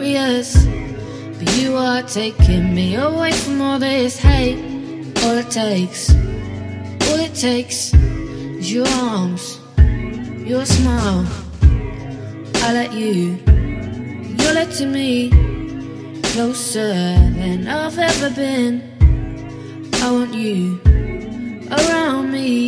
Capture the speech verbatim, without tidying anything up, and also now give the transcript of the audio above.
furious, but you are taking me away from all this hate. All it takes, all it takes is your arms, your smile. I let you, you're letting me closer than I've ever been. I want you around me.